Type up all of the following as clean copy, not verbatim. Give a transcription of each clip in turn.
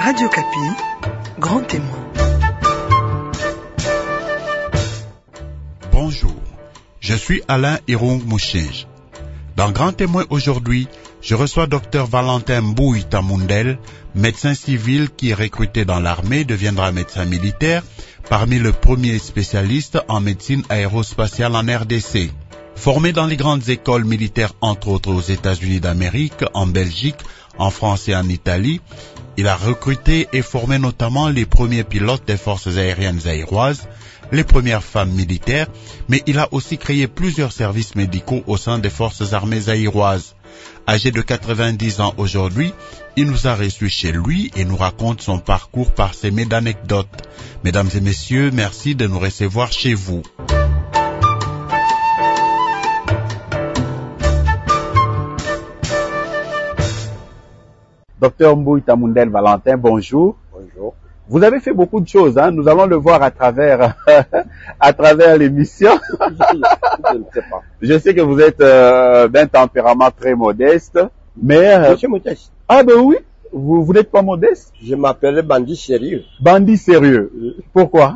Radio Kapi, grand témoin. Bonjour, je suis Alain Irung Mouchinge. Dans Grand Témoin aujourd'hui, je reçois Dr Valentin Mbouy Tamundel, médecin civil qui est recruté dans l'armée, deviendra médecin militaire, parmi les premiers spécialistes en médecine aérospatiale en RDC. Formé dans les grandes écoles militaires, entre autres aux États-Unis d'Amérique, en Belgique, en France et en Italie, il a recruté et formé notamment les premiers pilotes des forces aériennes zaïroises, les premières femmes militaires, mais il a aussi créé plusieurs services médicaux au sein des forces armées zaïroises. Âgé de 90 ans aujourd'hui, il nous a reçus chez lui et nous raconte son parcours parsemé d'anecdotes. Mesdames et messieurs, merci de nous recevoir chez vous. Docteur Mbouy Tamundel Valentin, bonjour. Bonjour. Vous avez fait beaucoup de choses, hein? Nous allons le voir à travers l'émission. Je ne sais pas. Je sais que vous êtes d'un tempérament très modeste, mais... Je suis modeste. Ah ben oui, vous n'êtes pas modeste? Je m'appelais bandit sérieux. Bandit sérieux. Pourquoi?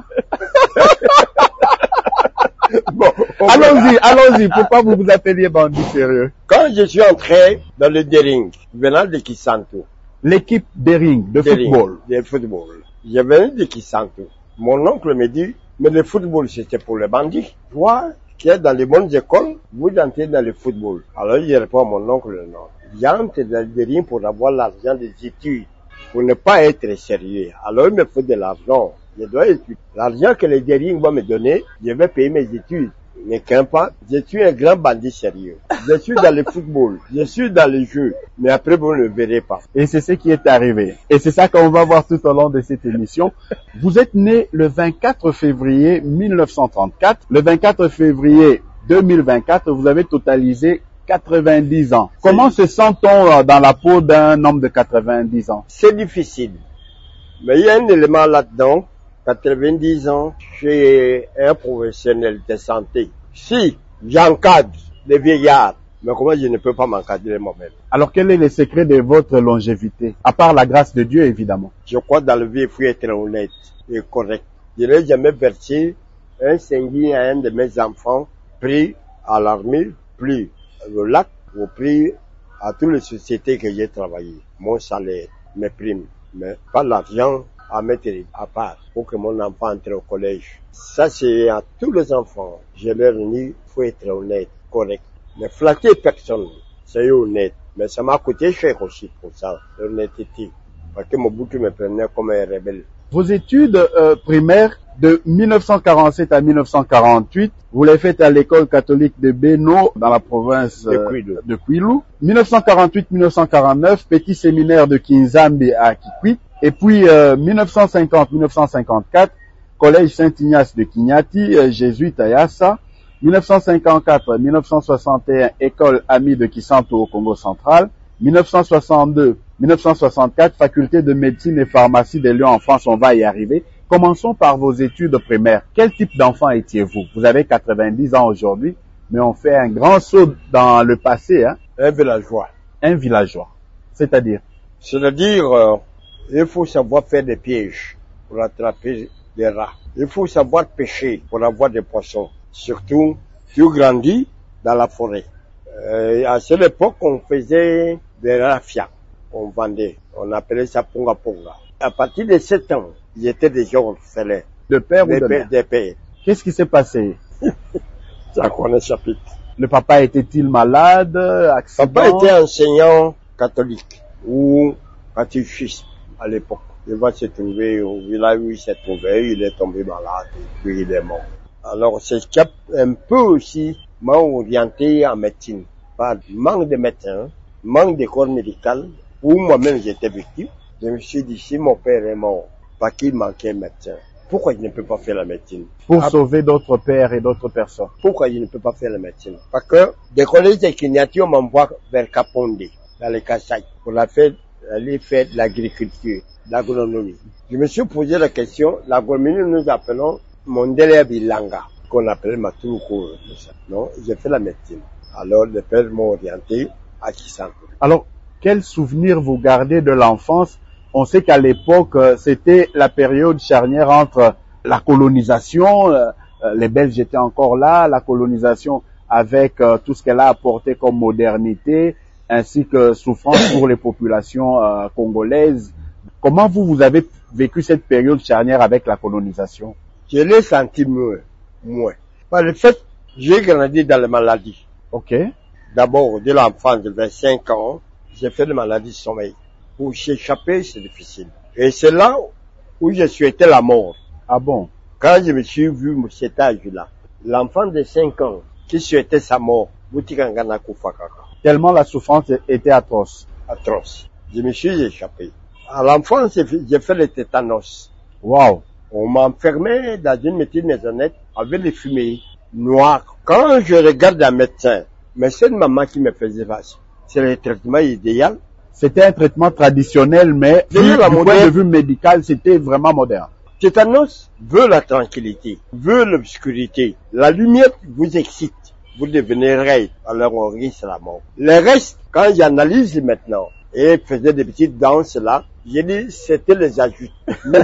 Bon, allons-y. Pourquoi vous vous appeliez bandit sérieux? Quand je suis entré dans le Dering, venant de Kisanto. L'équipe Dering, de football. De football. Je venais de Kisanto. Mon oncle me dit, mais le football c'était pour les bandits. Toi, qui es dans les bonnes écoles, vous entrez dans le football. Alors je réponds à mon oncle, non. J'entre dans le Dering pour avoir l'argent des études, pour ne pas être sérieux. Alors il me faut de l'argent. Je dois étudier. L'argent que le Dering va me donner, je vais payer mes études. Ne crains pas, je suis un grand bandit sérieux. Je suis dans le football, je suis dans les jeux, mais après vous ne le verrez pas. Et c'est ce qui est arrivé. Et c'est ça qu'on va voir tout au long de cette émission. Vous êtes né le 24 février 1934. Le 24 février 2024, vous avez totalisé 90 ans. Comment se sent-on dans la peau d'un homme de 90 ans? C'est difficile. Mais il y a un élément là-dedans. 90 ans, je suis un professionnel de santé. Si j'encadre les vieillards, mais comment je ne peux pas m'encadrer moi-même? Alors quel est le secret de votre longévité? À part la grâce de Dieu, évidemment. Je crois dans la vie, il faut être honnête et correct. Je n'ai jamais versé un centime à un de mes enfants pris à l'armée, pris au lac, ou pris à toutes les sociétés que j'ai travaillé. Mon salaire, mes primes, mais pas l'argent à mettre à part pour que mon enfant entre au collège. Ça, c'est à tous les enfants. Je leur dis, il faut être honnête, correct. Ne flatter personne, c'est honnête. Mais ça m'a coûté cher aussi pour ça, l'honnêteté. Parce que Mobutu me prenait comme un rebelle. Vos études primaires de 1947 à 1948, vous les faites à l'école catholique de Beno, dans la province de Kwilu. 1948-1949, petit séminaire de Kinzambi à Kikwit. Et puis 1950-1954, collège Saint-Ignace de Kinyati, jésuite à Yassa. 1954-1961, école Ami de Kisanto au Congo central. 1962-1964, faculté de médecine et pharmacie de Lyon en France, on va y arriver. Commençons par vos études primaires. Quel type d'enfant étiez-vous? Vous avez 90 ans aujourd'hui, mais on fait un grand saut dans le passé, hein? Un villageois. Un villageois. C'est-à-dire? Il faut savoir faire des pièges pour attraper des rats. Il faut savoir pêcher pour avoir des poissons. Surtout, tu grandis dans la forêt. À cette époque, on faisait des rafias. On vendait. On appelait ça ponga ponga. À partir de 7 ans, j'étais déjà orphelin. De père ou de mère? De père. Qu'est-ce qui s'est passé? Ça connaît chapitre. Le papa était-il malade? Accident? Papa était enseignant catholique ou catéchiste à l'époque. Il va se trouver au village où il s'est trouvé, il est tombé malade et puis il est mort. Alors c'est un peu aussi m'a orienté en médecine. Par manque de médecins, manque de corps médical, où moi-même j'étais victime. Je me suis dit, si mon père est mort, parce qu'il manquait un médecin, pourquoi je ne peux pas faire la médecine? Pour sauver d'autres pères et d'autres personnes. Pourquoi je ne peux pas faire la médecine? Parce que des collèges de Kinyati, on m'envoie vers Kaponde, dans les Kassai, pour aller faire de l'agriculture, de l'agronomie. Je me suis posé la question, l'agronomie, nous appelons Mondele Bilanga, qu'on appelle Maturuko. Non, j'ai fait la médecine. Alors, le père m'a orienté à Kisanto. Alors, quel souvenir vous gardez de l'enfance On sait qu'à l'époque, c'était la période charnière entre la colonisation, les Belges étaient encore là, la colonisation avec tout ce qu'elle a apporté comme modernité, ainsi que souffrance pour les populations congolaises. Comment vous avez vécu cette période charnière avec la colonisation? Je l'ai senti moins. Par le fait, j'ai grandi dans les maladies. Ok. D'abord, dès l'enfance de 25 ans, j'ai fait des maladies de sommeil. Pour s'échapper, c'est difficile. Et c'est là où j'ai souhaité la mort. Ah bon? Quand je me suis vu à cet âge-là, l'enfant de 5 ans qui souhaitait sa mort, tellement la souffrance était atroce. Atroce. Je me suis échappé. À l'enfance, j'ai fait le tétanos. Wow. On m'enfermait dans une petite maisonnette avec les fumées noires. Quand je regarde un médecin, mais c'est une maman qui me faisait face. C'est le traitement idéal. C'était un traitement traditionnel, mais du point de vue médical, c'était vraiment moderne. Tétanos veut la tranquillité, veut l'obscurité. La lumière vous excite, vous devenez raide, alors on risque la mort. Le reste, quand j'analyse maintenant, et faisais des petites danses là, j'ai dit c'était les ajouts. Mais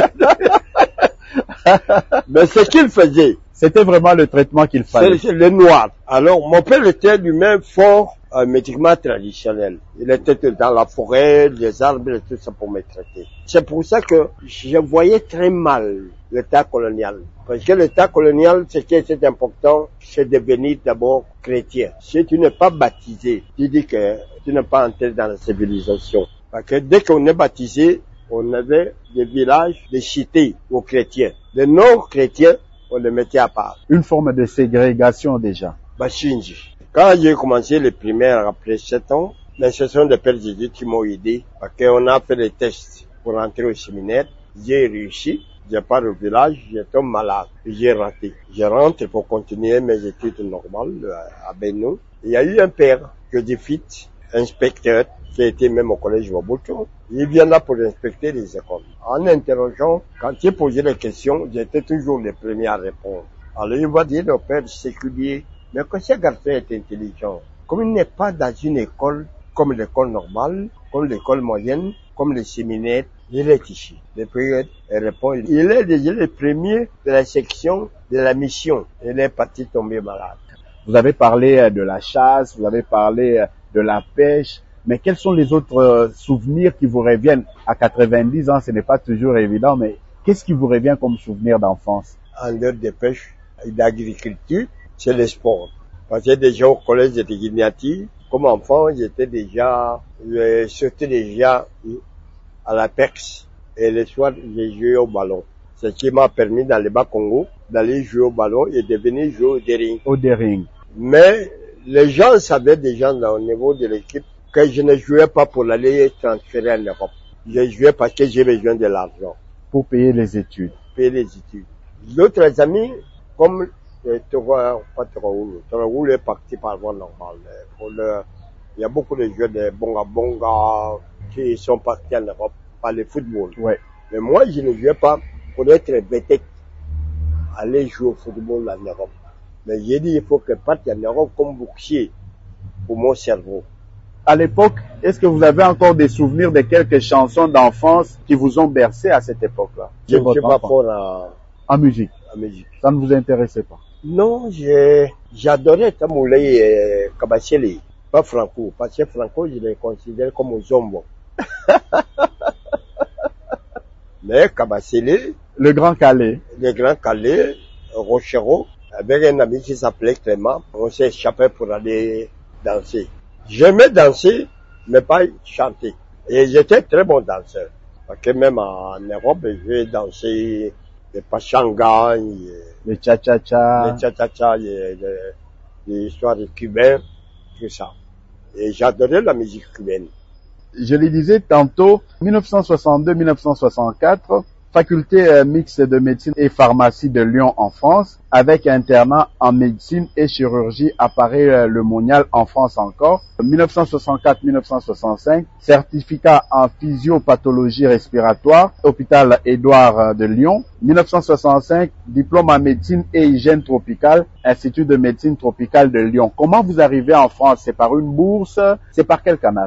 ce qu'il faisait, c'était vraiment le traitement qu'il fallait. C'est le noir. Alors mon père était lui-même fort médicament traditionnel. Il était dans la forêt, les arbres et tout ça pour me traiter. C'est pour ça que je voyais très mal l'état colonial. Parce que l'état colonial, ce qui est important, c'est de devenir d'abord chrétien. Si tu n'es pas baptisé, tu dis que tu n'es pas entré dans la civilisation. Parce que dès qu'on est baptisé, on avait des villages, des cités aux chrétiens. Les non-chrétiens, on les mettait à part. Une forme de ségrégation déjà. Bashinji. Quand j'ai commencé les primaires après 7 ans, mais ce sont des pères Jésus qui m'ont aidé. Parce qu'on a fait les tests pour entrer au séminaire. J'ai réussi. J'ai pas au village, j'étais malade. J'ai raté. Je rentre pour continuer mes études normales à Beno. Il y a eu un père que j'ai fait, inspecteur, qui a été même au collège Wabuto. Il vient là pour inspecter les écoles. En interrogeant, quand j'ai posé les questions, j'étais toujours le premier à répondre. Alors il va dire au père séculier, mais que ce garçon est intelligent. Comme il n'est pas dans une école comme l'école normale, comme l'école moyenne, comme les séminaires, il est ici. Le père répond, il est déjà le premier de la section de la mission. Il est parti tomber malade. Vous avez parlé de la chasse, vous avez parlé de la pêche, mais quels sont les autres souvenirs qui vous reviennent? À 90 ans, ce n'est pas toujours évident, mais qu'est-ce qui vous revient comme souvenir d'enfance? En dehors de pêche et d'agriculture, c'est le sport. Parce que déjà au collège de Guignati, comme enfant, je sautais déjà à la perche. Et le soir, j'ai joué au ballon. Ce qui m'a permis dans le Bas-Congo d'aller jouer au ballon et de venir jouer au dering. Au dering. Mais les gens savaient déjà au niveau de l'équipe que je ne jouais pas pour aller transférer en Europe. Je jouais parce que j'ai besoin de l'argent. Pour payer les études. Payer les études. D'autres amis, comme Toraoul est parti par voie normale. Il y a beaucoup de joueurs de Bonga qui sont partis en Europe par le football. Ouais. Mais moi, je ne jouais pas pour être bête, aller jouer au football en Europe. Mais j'ai dit, il faut que je parte en Europe comme boursier pour mon cerveau. À l'époque, est-ce que vous avez encore des souvenirs de quelques chansons d'enfance qui vous ont bercé à cette époque-là? Je ne suis pas fort en musique. En musique. Ça ne vous intéressait pas? Non, j'adorais Tamoulé et Kabacheli, pas Franco, parce que Franco, je le considère comme un zombo. Mais Kabacheli, le Grand Calais, Rochero, avec un ami qui s'appelait Clément, on s'est échappé pour aller danser. J'aimais danser, mais pas chanter. Et j'étais très bon danseur. Parce que même en Europe, j'ai dansé les pachangas, les cha-cha-cha, les histoires de cubains, tout ça. Et j'adorais la musique cubaine. Je le disais tantôt, 1962-1964, faculté mixte de médecine et pharmacie de Lyon en France, avec internat en médecine et chirurgie à Paris-le Monial en France encore. 1964-1965, certificat en physiopathologie respiratoire, hôpital Édouard de Lyon. 1965, diplôme en médecine et hygiène tropicale, Institut de médecine tropicale de Lyon. Comment vous arrivez en France? C'est par une bourse? C'est par quel canal?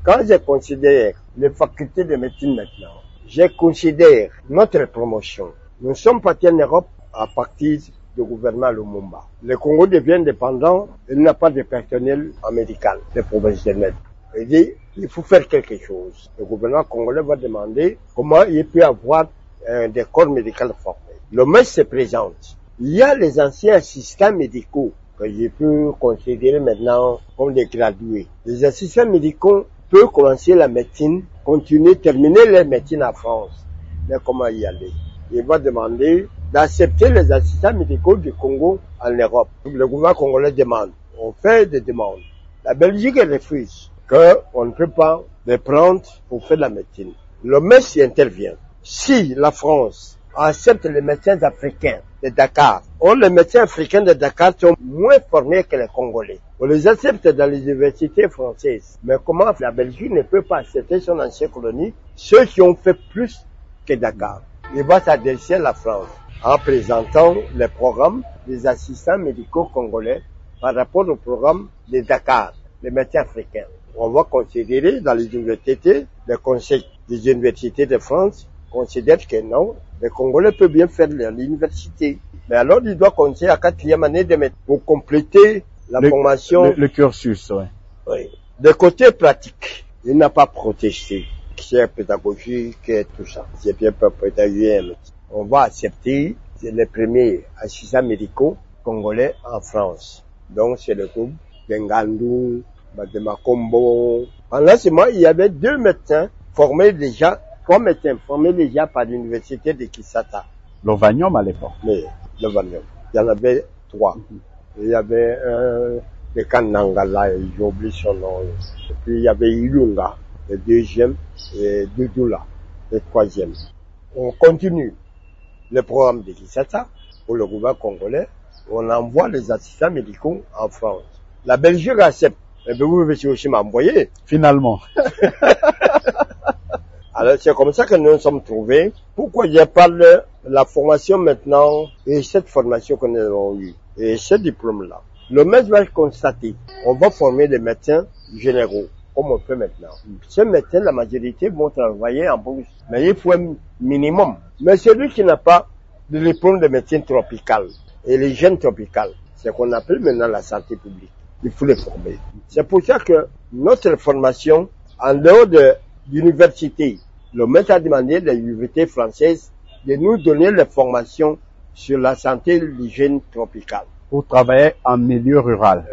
Quand je considère les facultés de médecine maintenant, je considère notre promotion. Nous sommes partis en Europe à partir du gouvernement Lumumba. Le Congo devient indépendant, il n'a pas de personnel en médical, de professionnels. Il dit, il faut faire quelque chose. Le gouvernement congolais va demander comment il peut avoir des corps médicaux formés. Le MES se présente. Il y a les anciens assistants médicaux que je peux considérer maintenant comme des gradués. Les assistants médicaux peuvent commencer la médecine, continuer, terminer leur médecine en France. Mais comment y aller? Il va demander d'accepter les assistants médicaux du Congo en Europe. Le gouvernement congolais demande. On fait des demandes. La Belgique refuse qu'on ne peut pas les prendre pour faire la médecine. Le MES y intervient. Si la France accepte les médecins africains de Dakar, les médecins africains de Dakar sont moins formés que les Congolais. On les accepte dans les universités françaises. Mais comment la Belgique ne peut pas accepter son ancienne colonie, ceux qui ont fait plus que Dakar? Il va s'adresser à la France en présentant les programmes des assistants médicaux congolais par rapport au programme de Dakar, les médecins africains. On va considérer dans les universités, le conseil des universités de France considère que non, les Congolais peuvent bien faire l'université. Mais alors, il doit continuer à 4e année de médecine pour compléter la formation. Le cursus, oui. Oui. De côté pratique, il n'a pas protesté. C'est pédagogique et tout ça. C'est bien pédagogique. On va accepter les premiers assistants médicaux congolais en France. Donc, c'est le groupe Bengandou, Bademakombo. Pendant ce moment, il y avait 2 médecins formés déjà, 3 médecins formés déjà par l'université de Kisata. L'Ovanium à l'époque. Mais, l'Ovanium. Il y en avait 3. Il y avait un de Kanangala, j'ai oublié son nom. Et puis, il y avait Ilunga, le 2e, et Doudoula, le 3e. On continue le programme de Kisata pour le gouvernement congolais. On envoie les assistants médicaux en France. La Belgique accepte. Eh bien, vous pouvez aussi m'envoyer. Finalement. Alors, c'est comme ça que nous nous sommes trouvés. Pourquoi je parle de la formation maintenant et cette formation que nous avons eue et ce diplôme-là? Le MES va constater. On va former des médecins généraux, comme on fait maintenant. Ces médecins, la majorité vont travailler en bourse. Mais il faut un minimum. Mais celui qui n'a pas de diplôme de médecine tropicale et l'hygiène tropicale, c'est ce qu'on appelle maintenant la santé publique. Il faut les former. C'est pour ça que notre formation, en dehors de l'université, le MES a demandé à l'université française de nous donner les formations sur la santé et l'hygiène tropicale. Pour travailler en milieu rural.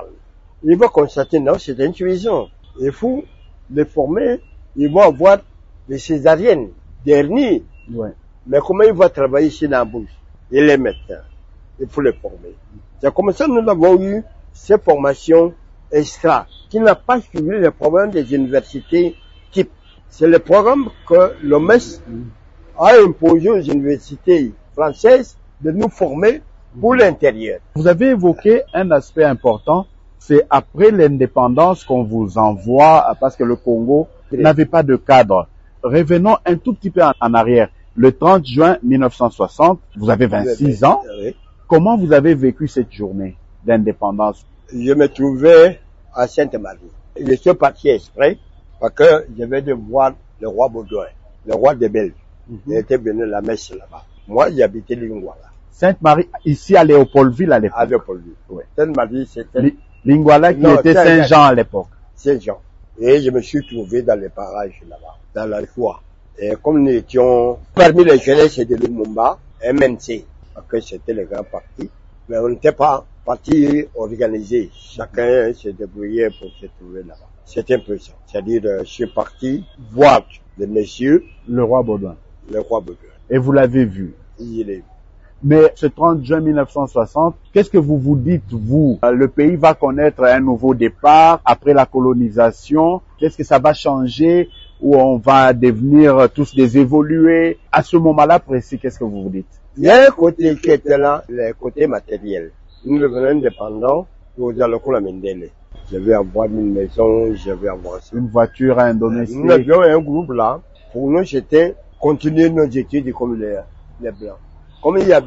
Il va constater, non, c'est insuffisant. Il faut les former, ils vont avoir des césariennes, des hernies. Ouais. Mais comment ils vont travailler ici dans la bouche? Et les médecins, il faut les former. C'est comme ça que nous avons eu ces formations extra, qui n'a pas suivi le programme des universités type. C'est le programme que le MES a imposé aux universités françaises de nous former pour l'intérieur. Vous avez évoqué un aspect important, c'est après l'indépendance qu'on vous envoie, parce que le Congo n'avait pas de cadre. Revenons un tout petit peu en arrière. Le 30 juin 1960, vous avez 26 ans. Oui. Comment vous avez vécu cette journée d'indépendance? Je me trouvais à Sainte-Marie. Je suis parti exprès parce que je vais de voir le roi Baudouin, le roi des Belges. Il était venu à la messe là-bas. Moi, j'habitais Lingwala. Sainte-Marie, ici à Léopoldville à l'époque. À Léopoldville, oui. Sainte-Marie, c'était... Lingwala qui était Saint-Jean à l'époque. Saint-Jean. Et je me suis trouvé dans les parages là-bas, dans la foi. Et comme nous étions parmi les jeunesses de Lumumba, MNC, parce que c'était le grand parti, mais on n'était pas parti organisé. Chacun se débrouillait pour se trouver là-bas. C'était un peu ça. C'est-à-dire, je suis parti voir le monsieur, le roi Baudouin. Le roi Baudouin. Et vous l'avez vu. Il est vu. Mais ce 30 juin 1960, qu'est-ce que vous vous dites, vous? Le pays va connaître un nouveau départ après la colonisation. Qu'est-ce que ça va changer? Ou on va devenir tous des évolués? À ce moment-là précis, qu'est-ce que vous vous dites? Il y a un côté qui était là, le côté matériel. Nous devenons indépendants, nous allons pour la Mendele. Je vais avoir une maison, je vais avoir ça. Une voiture, un domestique. Nous avions un groupe là. Pour nous, c'était continuer nos études comme les Blancs. Comme il y avait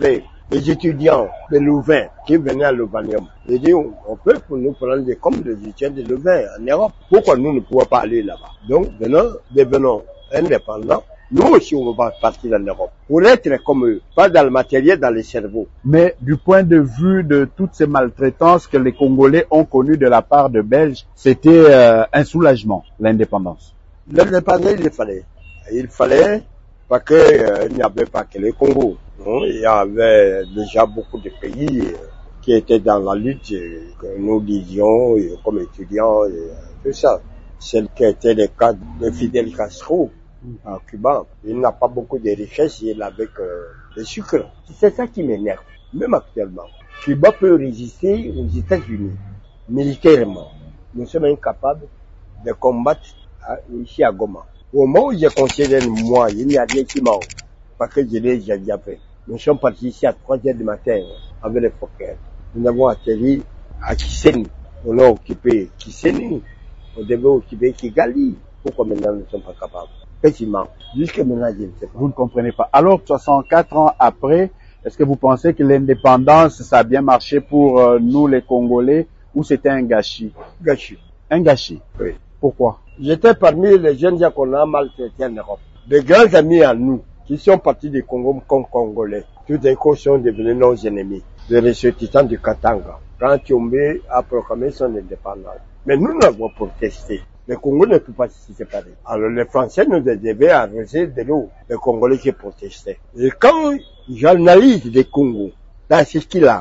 les étudiants de Louvain qui venaient à Louvanium. J'ai dit, on peut pour nous prendre comme les étudiants de Louvain en Europe. Pourquoi nous ne pouvons pas aller là-bas? Donc, devenons indépendants. Nous aussi, on va partir en Europe. Pour être comme eux, pas dans le matériel, dans les cerveaux. Mais du point de vue de toutes ces maltraitances que les Congolais ont connues de la part de Belges, c'était un soulagement, l'indépendance. L'indépendance, il fallait parce que il n'y avait pas que le Congo. Non? Il y avait déjà beaucoup de pays qui étaient dans la lutte, que nous disions comme étudiants, tout ça. Celle qui était le cas de Fidel Castro en Cuba. Il n'a pas beaucoup de richesses, il avait le sucre. C'est ça qui m'énerve, même actuellement. Cuba peut résister aux États-Unis militairement. Nous sommes incapables de combattre ici à Goma. Au moment où je considère moi, il n'y a rien qui manque, parce que je l'ai déjà fait. Nous sommes partis ici à 3h du matin avec les Fokker. Nous avons atterri à Kiseni. On a occupé Kiseni. On devait occuper Kigali. Pourquoi maintenant nous ne sommes pas capables? Effectivement, jusqu'à maintenant, je ne sais pas. Vous ne comprenez pas. Alors, 64 ans après, est-ce que vous pensez que l'indépendance, ça a bien marché pour nous les Congolais, ou c'était un gâchis? Gâchis. Un gâchis? Oui. Pourquoi? J'étais parmi les jeunes gens qu'on a maltraités en Europe. Des grands amis à nous, qui sont partis du Congo comme Congolais. Tout d'un coup sont devenus nos ennemis. Les ressortissants du Katanga. Quand Tchombe a proclamé son indépendance. Mais nous n'avons protesté. Le Congo ne peut pas se séparer. Alors les Français nous devaient arroser de l'eau. Les Congolais qui protestaient. Et quand j'analyse les Congo, dans ce qu'il a,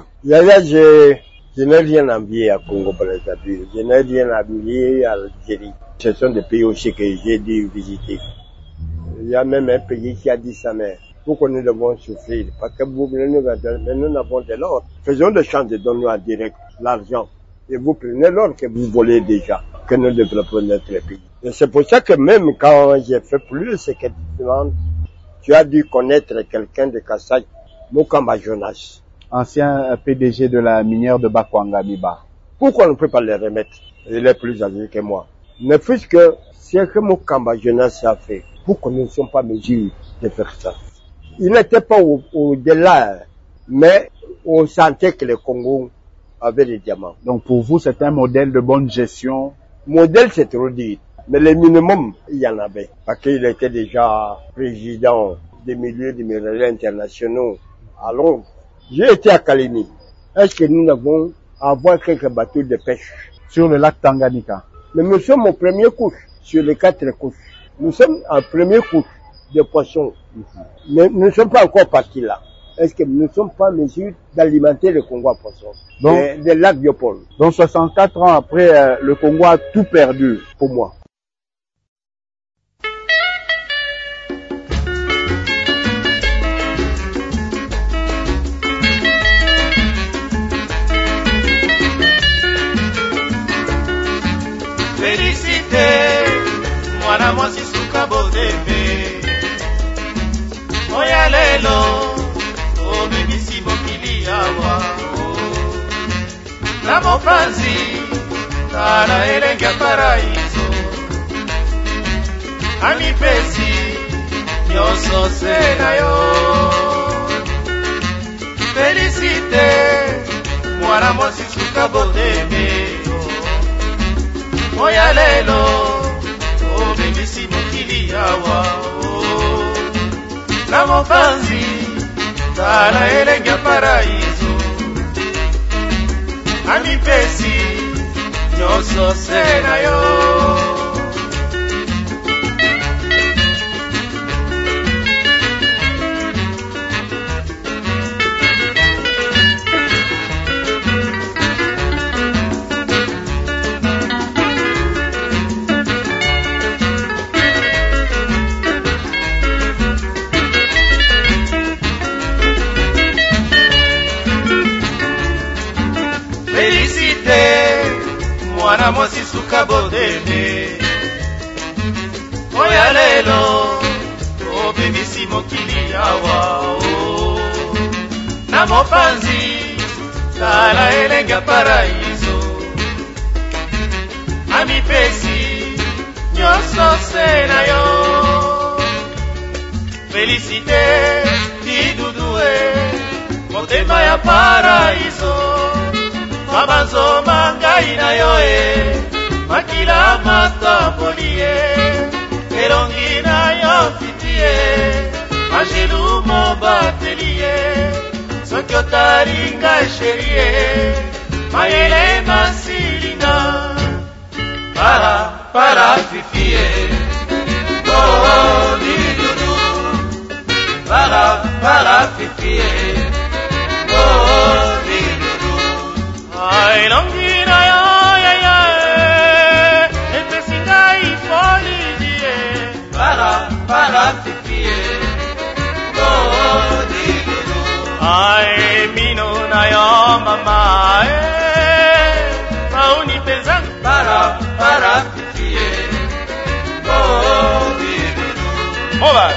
je n'ai rien envié à Congo pour les abus. Je n'ai rien envié à l'Algérie. Ce sont des pays aussi que j'ai dû visiter. Il y a même un pays qui a dit ça, mais pourquoi nous devons souffrir? Parce que vous venez nous dire, mais nous n'avons de l'or. Faisons de chance de donner en direct l'argent. Et vous prenez l'or que vous volez déjà, que nous développons notre pays. Et c'est pour ça que même quand j'ai fait plus, c'est que tu as dû connaître quelqu'un de Kassai, Mukamba Jonas. Ancien PDG de la minière de Bakwanga-Miba. Pourquoi on ne peut pas les remettre? Il est plus âgé que moi. Ne fût-ce que ce que Mukamba Jonas a fait, pourquoi nous ne sommes pas mesures de faire ça? Il n'était pas au-delà, mais on sentait que le Congo avait des diamants. Donc pour vous, c'est un modèle de bonne gestion? Modèle, c'est trop dit. Mais le minimum, il y en avait. Parce qu'il était déjà président des milieux des minéraux internationaux à Londres. J'ai été à Kalini. Est-ce que nous n'avons à avoir quelques bateaux de pêche? Sur le lac Tanganyika. Mais nous sommes en première couche, sur les 4 couches. Nous sommes en première couche de poissons. Mais nous ne sommes pas encore partis là. Est-ce que nous ne sommes pas en mesure d'alimenter le Congo à poissons? Des lacs Biopol. Donc 64 ans après, le Congo a tout perdu pour moi. Félicité, mwana mwasi suka bodebe. Oya lelo, obebisi mokili awa. Na mopanzi, tala elenge ya paraiso. Amipesi, nyonso se na yo. Félicité, mwana mwasi suka bodebe. Oya lelo, obebisi mokili awa. Na mopanzi, tala elenge ya paraiso. Amipesi, nyonso se na yo. Mwana mwasi suka bodebe. Oya lelo, obebisi mokili awa. Na mopanzi, tala elenge ya paraiso. Amipesi, nyonso se na yo. Félicité, didudue, motema ya paraiso mabanzo mangai na yo makila matamboli elongi na yo fiti angelu mobateli soki otali ngai sheri mayele masilinga para fifi oh didudu para fifi oh didudu elongi na yo epesi ngai folidie para fifi oh didudu mino na yo mama mauni penza para fifi oh didudu Ova.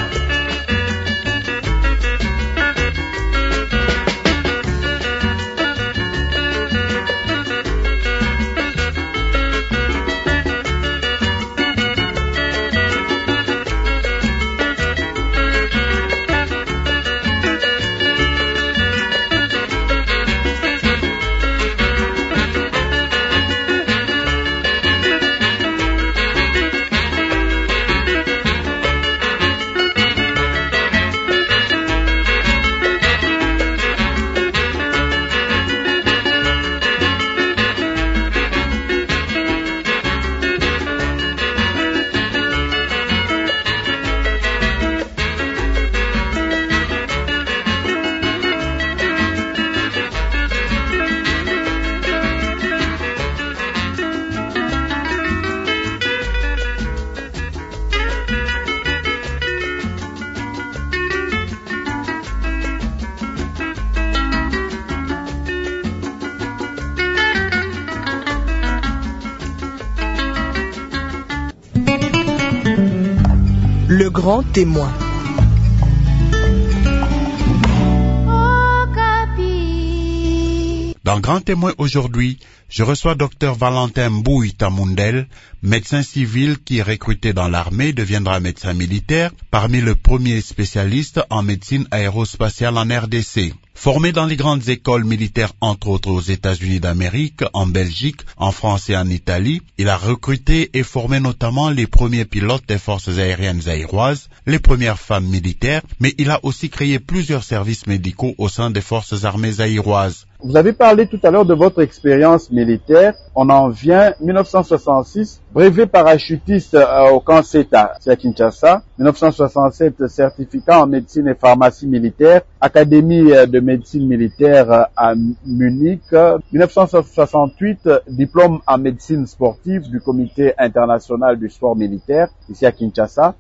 Le grand témoin. Dans Grand Témoin aujourd'hui, je reçois Dr Valentin Mbouy Tamundel, médecin civil qui, recruté dans l'armée, deviendra médecin militaire, parmi les premiers spécialistes en médecine aérospatiale en RDC. Formé dans les grandes écoles militaires, entre autres aux États-Unis d'Amérique, en Belgique, en France et en Italie, il a recruté et formé notamment les premiers pilotes des forces aériennes zaïroises, les premières femmes militaires, mais il a aussi créé plusieurs services médicaux au sein des forces armées zaïroises. Vous avez parlé tout à l'heure de votre expérience militaire. On en vient 1966, brevet parachutiste au camp CETA, c'est à Kinshasa. 1967, certificat en médecine et pharmacie militaire, Académie de médecine militaire à Munich. 1968, diplôme en médecine sportive du Comité international du sport militaire, ici à Kinshasa.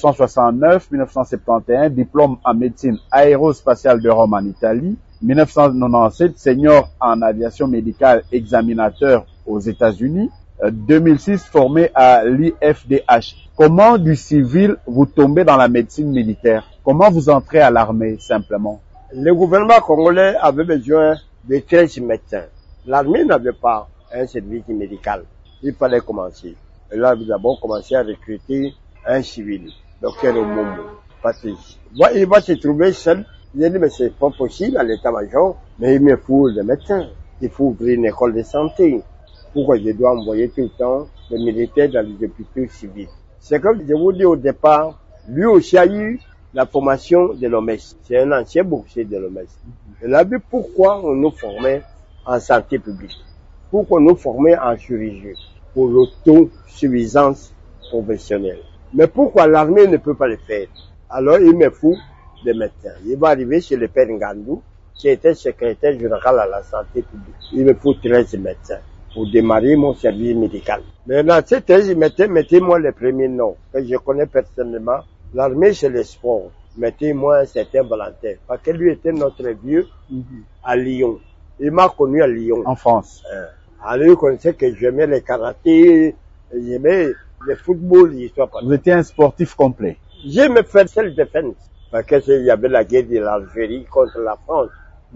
1969-1971, diplôme en médecine aérospatiale de Rome en Italie. 1997, senior en aviation médicale examinateur aux États-Unis. 2006, formé à l'IFDH. Comment du civil vous tombez dans la médecine militaire? Comment vous entrez à l'armée simplement? Le gouvernement congolais avait besoin de 13 médecins. L'armée n'avait pas un service médical. Il fallait commencer. Et là, nous avons commencé à recruter un civil, docteur Omomo, Patrice. Il va se trouver seul. J'ai dit, mais c'est pas possible à l'état-major, mais il me faut des médecins. Il faut ouvrir une école de santé. Pourquoi je dois envoyer tout le temps les militaires dans les hôpitaux civils? C'est comme je vous dis au départ, lui aussi a eu la formation de l'OMS. C'est un ancien boursier de l'OMS. Il a vu pourquoi on nous formait en santé publique. Pourquoi on nous formait en chirurgie. Pour l'autosuffisance professionnelle. Mais pourquoi l'armée ne peut pas le faire? Alors il me faut des médecins. Il va arriver chez le père Ngandou, qui était secrétaire général à la santé publique. Il me faut 13 médecins pour démarrer mon service médical. Maintenant, ces 13 médecins, mettez-moi les premiers noms, que je connais personnellement. L'armée, c'est le sport. Mettez-moi un certain Valentin, parce que lui était notre vieux à Lyon. Il m'a connu à Lyon. En France. Alors, il connaissait que j'aimais le karaté, j'aimais le football, l'histoire. Vous étiez un sportif complet. J'aimais faire self-défense. Parce qu'il y avait la guerre de l'Algérie contre la France.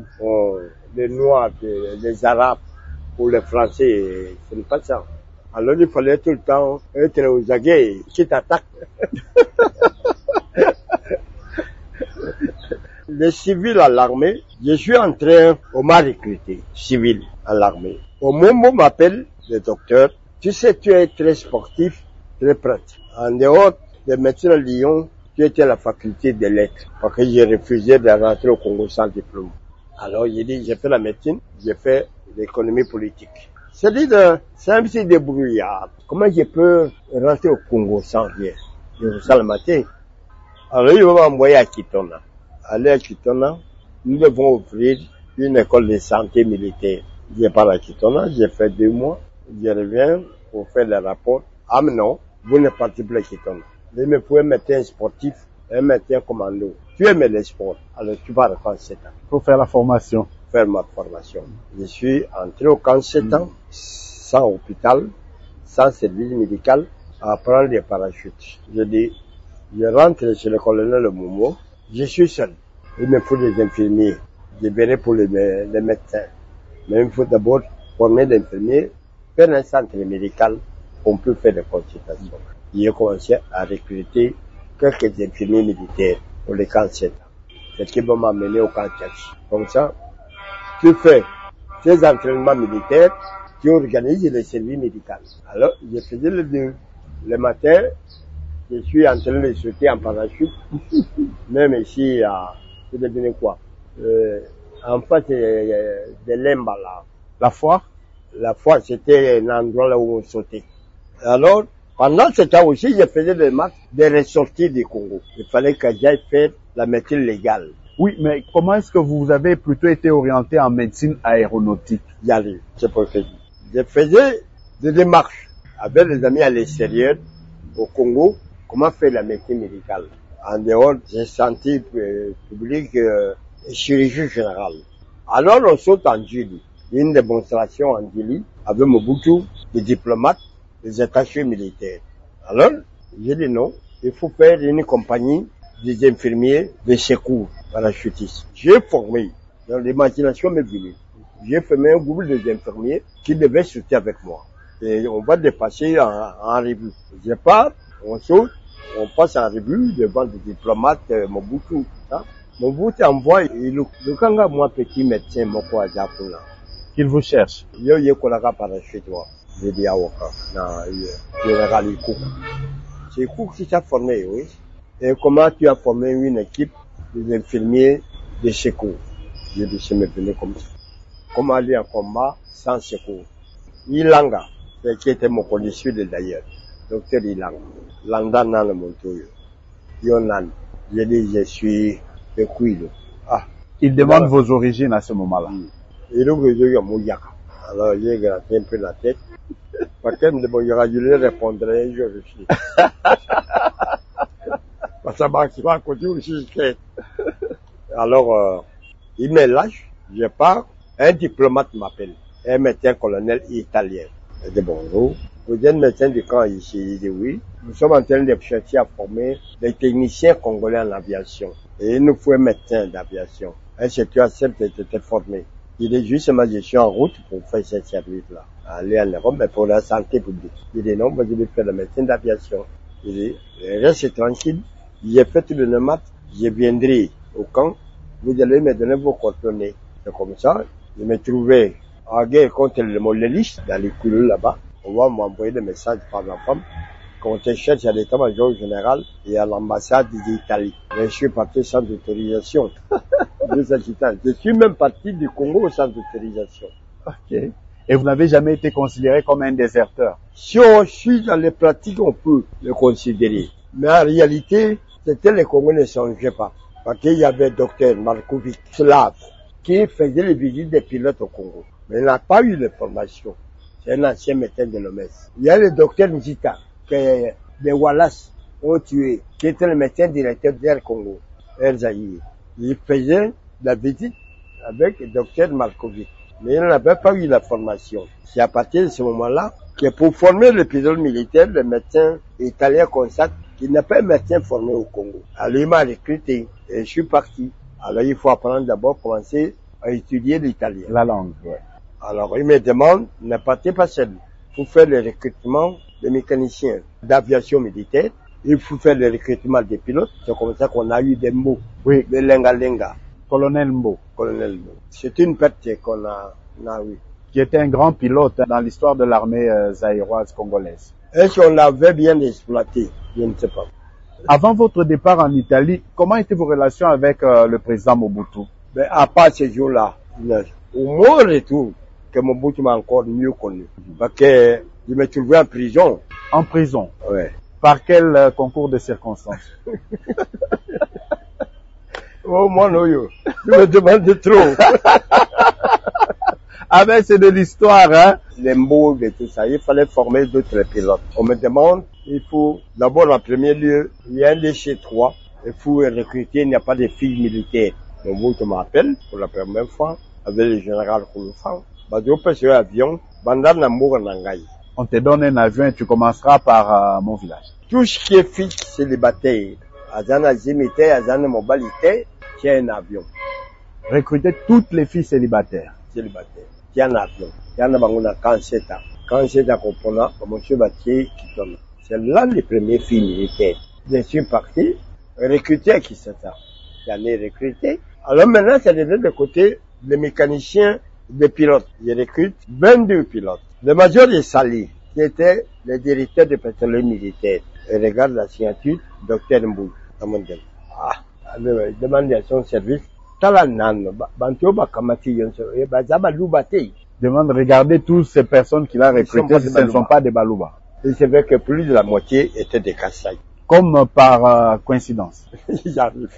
Les Noirs, les Arabes, pour les Français, ce n'est pas ça. Alors il fallait tout le temps être aux aguets, qui t'attaquent. les civils à l'armée, je suis en train, on m'a recruté, civil à l'armée. Au moment où m'appelle le docteur, tu sais, tu es très sportif, très prêtre. En dehors de médecine à Lyon, tu étais à la faculté des lettres, parce que j'ai refusé de rentrer au Congo sans diplôme. Alors, j'ai dit, j'ai fait la médecine, j'ai fait l'économie politique. C'est un petit débrouillard. Comment je peux rentrer au Congo sans rien? Je ça le matin. Alors, il va m'envoyer à Kitona. Aller à Kitona, nous devons ouvrir une école de santé militaire. Je pars à Kitona, j'ai fait 2 mois. Je reviens pour faire le rapport. Ah, mais non, vous ne partez plus à Kitona. Il me faut un médecin sportif, un médecin commando. Tu aimes les sports, alors tu vas à 7 ans. Pour faire la formation. Faire ma formation. Je suis entré au camp 7 ans, sans hôpital, sans service médical, à prendre des parachutes. Je dis, je rentre chez le colonel Momo, je suis seul. Il me faut des infirmiers. Je verrai pour les médecins. Mais il faut d'abord former des infirmiers, faire un centre médical, on peut faire des consultations. J'ai commencé à recruter quelques infirmiers militaires pour les camps 7 ans. C'est ce qui va m'amener au camp Tchatch. Comme ça, tu fais tes entraînements militaires, tu organises le service médical. Alors, je faisais les deux. Le matin, je suis en train de sauter en parachute, même ici, c'est devenu quoi? En fait, de l'Emba là. La foire? La foire, c'était un endroit là où on sautait. Alors, pendant ce temps aussi, je faisais des marches de ressortir du Congo. Il fallait que j'aille faire la médecine légale. Oui, mais comment est-ce que vous avez plutôt été orienté en médecine aéronautique? J'y arrive, c'est pour ça. Je faisais des démarches avec les amis à l'extérieur, au Congo, comment faire la médecine médicale. En dehors, j'ai senti public chirurgie générale. Alors on saute en Djili. Une démonstration en Djili avec Mobutu, des diplomates, des attachés militaires. Alors, j'ai dit non, il faut faire une compagnie des infirmiers de secours parachutistes. J'ai formé, dans l'imagination m'est venue, j'ai formé un groupe des infirmiers qui devaient sauter avec moi. Et on va dépasser en revue. Je pars, on saute, on passe en revue devant des diplomates, Mobutu, ça. Mobutu envoie, le kanga, moi, petit médecin, moko ajakuna. Qu'il vous cherche. Yo, kolaka parachute, moi. J'ai dit à Waka, général Cook. C'est Cook qui t'a formé, oui. Et comment tu as formé une équipe des infirmiers de secours? J'ai dit, je me venais comme ça. Comment aller en combat sans secours? Ilanga, qui était mon connaisseur d'ailleurs. Docteur Ilanga. Landa nan le montoyo. Yonan. J'ai dit, je suis de Kouilo. Ah. Il demande vos origines à ce moment-là. Il ouvre les yeux à Mouyaka. Alors, j'ai gratté un peu la tête. Parce que je lui répondrai, je réfléchis. Parce que ça va à côté aussi. Alors, il me lâche, je pars, un diplomate m'appelle, un médecin colonel italien. Il dit bonjour, vous êtes médecin du camp ici? Il dit oui. Nous sommes en train de chercher à former des techniciens congolais en aviation. Et il nous faut un médecin d'aviation. Est-ce que tu acceptes de te former? Il dit justement, je suis en route pour faire ce service-là. Aller en Europe, mais pour la santé publique. Il dit non, moi je vais faire la médecine d'aviation. Il dit, reste tranquille, j'ai fait tout le nomade, je viendrai au camp, vous allez me donner vos coordonnées. C'est comme ça, je me trouvais en guerre contre le Molélis, dans les couleurs là-bas. On va m'envoyer des messages par la femme. Quand on te cherche à l'état-major général et à l'ambassade d'Italie. Je suis parti sans autorisation. Je suis même parti du Congo sans autorisation. Ok. Et vous n'avez jamais été considéré comme un déserteur? Si on suit dans les pratiques, on peut le considérer. Mais en réalité, c'était les Congolais ne songeaient pas. Parce qu'il y avait docteur Markovic, slave, qui faisait les visites des pilotes au Congo. Mais il n'a pas eu de formation. C'est un ancien médecin de l'OMS. Il y a le docteur Nzita, que les Wallace ont tué, qui était le médecin directeur d'Air Congo, Air Zaïre. Il faisait la visite avec le docteur Markovic. Mais il n'avait pas eu la formation. C'est à partir de ce moment-là que pour former le pilote militaire, le médecin italien constate qu'il n'a pas un médecin formé au Congo. Alors il m'a recruté et je suis parti. Alors il faut apprendre d'abord, commencer à étudier l'italien. La langue, oui. Alors il me demande, ne partez pas seul. Il faut faire le recrutement des mécaniciens d'aviation militaire. Il faut faire le recrutement des pilotes. C'est comme ça qu'on a eu des mots, oui, de lenga-lenga. Colonel Mbo, Colonel Mbo. C'est une perte qu'on a eu. qui était un grand pilote dans l'histoire de l'armée zaïroise congolaise. Est-ce qu'on l'avait bien exploité? Je ne sais pas. Avant votre départ en Italie, comment étaient vos relations avec le président Mobutu? Mais à part ces jours-là, au mon retour, que Mobutu m'a encore mieux connu. Parce que je me trouvais en prison. En prison? Ouais. Par quel concours de circonstances? Oh mon Dieu, tu me demandes trop. Ah ben c'est de l'histoire, hein? Les mots et tout ça, il fallait former d'autres pilotes. On me demande, il faut d'abord en premier lieu, il y a un DC3, il faut recruter, il n'y a pas de filles militaires. Mobutu m'appelle pour la première fois avec le général Kouloufang. Je peux sur l'avion, Bandar Namour Nangaï. On te donne un avion et tu commenceras par mon village. Tout ce qui est fille célibataire, Azana Zimité, Azana Mobilité, qui a un avion. Recruter toutes les filles célibataires. Célibataire. Qui a un avion. Qui a un avion à 47 ans. 47 ans comprenant, monsieur Batier qui tombe. C'est là les premières filles militaires. Je suis parti, recruté à Kisata. J'en ai recruté. Alors maintenant, ça devient de côté des mécaniciens, des pilotes. Je recrute 22 pilotes. Le major de Sali, qui était le directeur du pétrole militaire. Et regarde la signature, Dr Mbou. Ah, demande à son service. Demande, regardez tous ces personnes qu'il a recrutées, si ce ne sont pas des Balouba. Il se fait que plus de la moitié étaient des Kassai. Comme par coïncidence. J'arrive.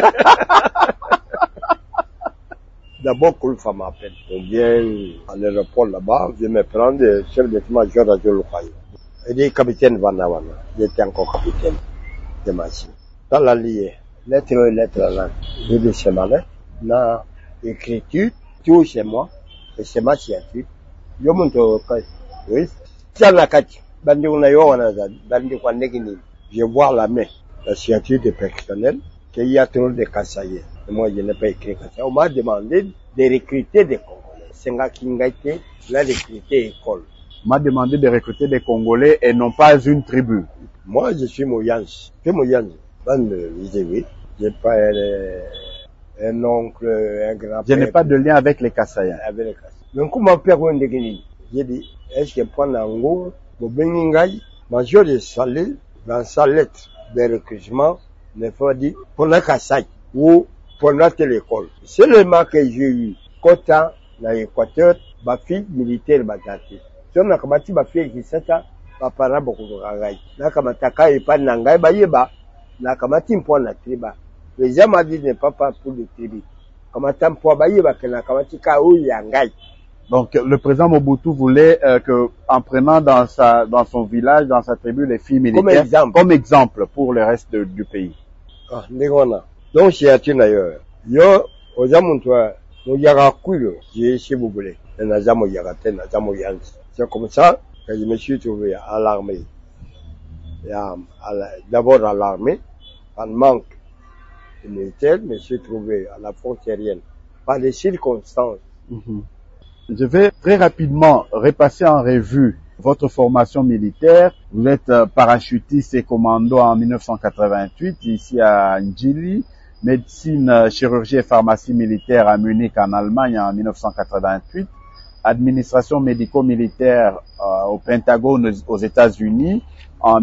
D'abord, Koulfa m'appelle. On vient à l'aéroport là-bas, on vient me prendre le chef d'état-major de Djolokaï. Il dit capitaine Vanawana. J'étais encore capitaine de machine. Dans la liée, lettre là. J'ai dit c'est ma lettre. Na écriture, tout chez moi. Et c'est ma signature. Yo monte oui. Tiens la carte. Bandi on a yo wana bandi kwa negini. Je vois la main, la signature du personnel, qu'il y a trop de Kassaïens. Et moi, je n'ai pas écrit Kassaïens. On m'a demandé de recruter des Congolais. C'est nga Kingaïté, l'a recruté école. On m'a demandé de recruter des Congolais et non pas une tribu. Moi, je suis Moyans. Je suis Moyans. Oui. J'ai pas un oncle, un grand-père. Je n'ai pas de lien avec les Kassaïens. Avec les Kassaïens. Donc, comment faire un déguiné? J'ai dit, est-ce que prendre un go, mon Bengingaï, major de Salé, dans sa lettre de recrutement, il faut dire pour la Kassai ou pour notre école. C'est le marque que j'ai eu. Kota, dans l'Équateur, ma fille militaire batati. Si on a commencé ma fille qui s'est là, ma parent beaucoup de travail. N'a qu'à m'attaquer et pas n'angaï baïeba. N'a qu'à m'attendre pour la tribu. Les gens m'ont dit n'est pas pour le tribu. Comme attendre pour baïeba, que n'a qu'à m'attaquer où il y a angaï. Donc, le président Mobutu voulait que, en prenant dans son village, dans sa tribu, les filles militaires, comme exemple pour le reste du pays. Ah, négona. Donc, c'est à ailleurs. Yo, aux amontois, nous y a couille, j'ai si vous voulez. C'est comme ça que je me suis trouvé à l'armée. D'abord à l'armée, par manque de militaire, je me suis trouvé à la force aérienne. Par des circonstances. Je vais très rapidement repasser en revue votre formation militaire. Vous êtes parachutiste et commando en 1988 ici à Njili. Médecine, chirurgie et pharmacie militaire à Munich en Allemagne en 1988. Administration médico-militaire au Pentagone aux États-Unis en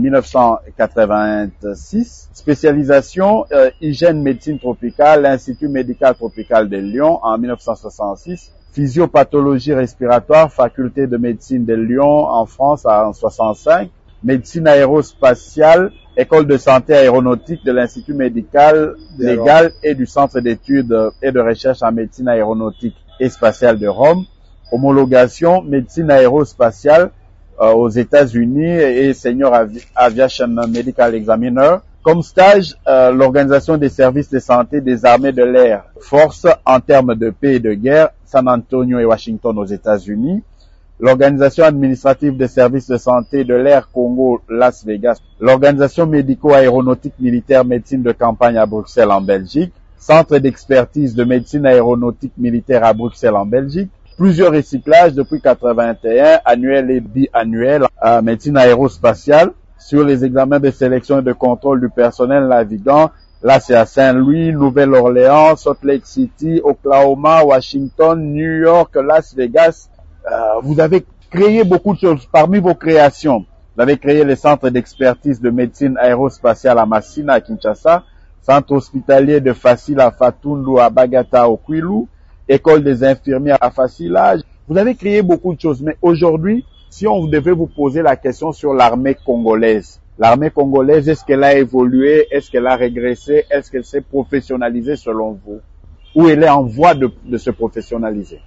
1986. Spécialisation hygiène médecine tropicale, l'Institut médical tropical de Lyon en 1966. Physiopathologie respiratoire, faculté de médecine de Lyon en France en 65. Médecine aérospatiale, école de santé aéronautique de l'Institut médical légal et du Centre d'études et de recherche en médecine aéronautique et spatiale de Rome. Homologation, médecine aérospatiale aux États-Unis et Senior Aviation Medical Examiner. Comme stage, l'Organisation des services de santé des armées de l'air, force en termes de paix et de guerre, San Antonio et Washington aux États-Unis. L'Organisation administrative des services de santé de l'air Congo, Las Vegas. L'Organisation médico-aéronautique militaire médecine de campagne à Bruxelles en Belgique. Centre d'expertise de médecine aéronautique militaire à Bruxelles en Belgique. Plusieurs recyclages depuis 81, annuels et biannuels à médecine aérospatiale. Sur les examens de sélection et de contrôle du personnel navigant Là, c'est à Saint-Louis, Nouvelle-Orléans, Salt Lake City, Oklahoma, Washington, New York, Las Vegas. Vous avez créé beaucoup de choses. Parmi vos créations, vous avez créé le centre d'expertise de médecine aérospatiale à Massina, à Kinshasa, centre hospitalier de Facile à Fatundu, à Bagata, au Kwilu, école des infirmiers à Facila. Vous avez créé beaucoup de choses. Mais aujourd'hui, si on devait vous poser la question sur l'armée congolaise, est-ce qu'elle a évolué? Est-ce qu'elle a régressé? Est-ce qu'elle s'est professionnalisée selon vous? Ou elle est en voie de se professionnaliser?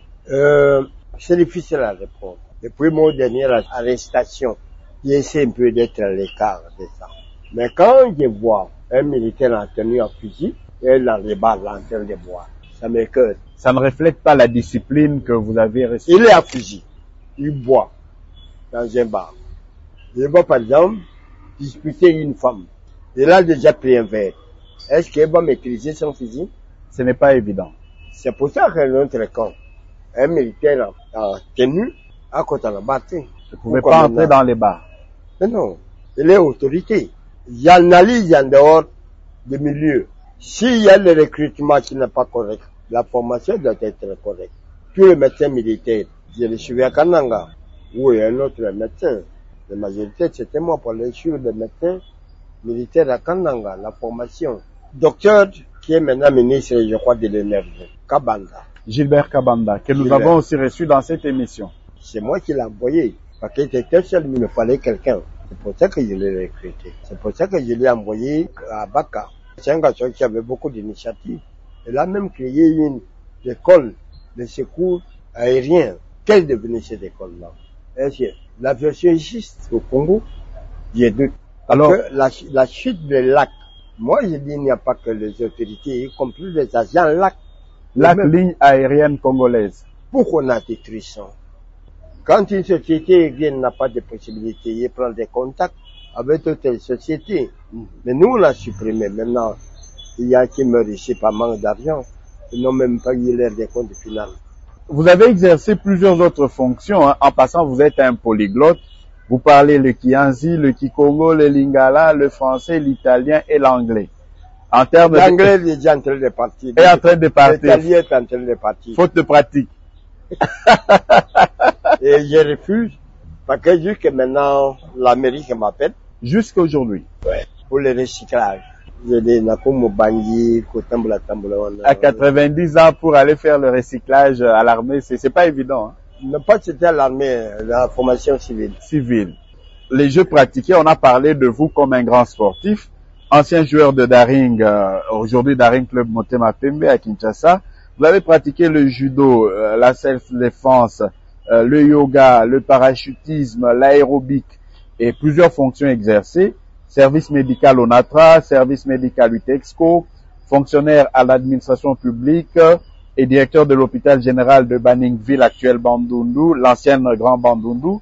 C'est difficile à répondre. Depuis mon dernière arrestation, j'essaie un peu d'être à l'écart de ça. Mais quand je vois un militaire en tenue en fusil et dans les balles en train de boire, ça m'écoeure. Ça ne reflète pas la discipline que vous avez reçue. Il est à fusil. Il boit dans un bar. Je vois par exemple disputer une femme. Il a déjà pris un verre. Est-ce qu'il va maîtriser son fusil? Ce n'est pas évident. C'est pour ça que notre camp, un militaire en tenue, à côté de la bâtisse. Vous ne pouvez pas entrer dans les bars. Mais non, il est autorité. Il analyse en dehors du milieu. S'il y a le recrutement qui n'est pas correct, la formation doit être correcte. Tous les médecins militaires, je les suivi à Kananga, où il y a un autre médecin. La majorité, c'était moi pour les suivre des médecins militaires à Kananga, la formation. Docteur, qui est maintenant ministre, je crois, de l'énergie, Kabanda. Gilbert Kabanda, que nous avons aussi reçu dans cette émission. C'est moi qui l'ai envoyé, parce qu'il était seul, il me fallait quelqu'un. C'est pour ça que je l'ai recruté. C'est pour ça que je l'ai envoyé à Baka. C'est un garçon qui avait beaucoup d'initiatives. Il a même créé une école de secours aérien. Quelle est devenue cette école-là? Est-ce que l'aviation existe au Congo? J'ai doute. Alors, la chute de lac, moi je dis il n'y a pas que les autorités, y compris les agents lac. La ligne aérienne congolaise. Pourquoi on a détruit ça? Quand une société aérienne n'a pas de possibilité, il prend des contacts avec d'autres sociétés. Mais nous, on l'a supprimé. Maintenant, il y a qui meurent ici par manque d'argent. Ils n'ont même pas eu l'air des comptes finales. Vous avez exercé plusieurs autres fonctions. Hein. En passant, vous êtes un polyglotte. Vous parlez le Kianzi, le Kikongo, le Lingala, le français, l'italien et l'anglais. En termes l'anglais est déjà en train de partir. Est en train de partir. L'italien est en train de partir. Faute de pratique. Et je refuse, parce que jusque maintenant, l'Amérique m'appelle. Jusqu'à aujourd'hui. Ouais. Pour le recyclage. À 90 ans pour aller faire le recyclage à l'armée, c'est pas évident. Hein. Ne pas c'était à l'armée, la formation civile. Civile. Les jeux pratiqués, on a parlé de vous comme un grand sportif, ancien joueur de Daring, aujourd'hui Daring Club Motema Pembe à Kinshasa. Vous avez pratiqué le judo, la self-défense, le yoga, le parachutisme, l'aérobic et plusieurs fonctions exercées. Service médical au NATRA, service médical UTEXCO, fonctionnaire à l'administration publique et directeur de l'hôpital général de Baningville, actuel Bandundu, l'ancienne Grand Bandundu.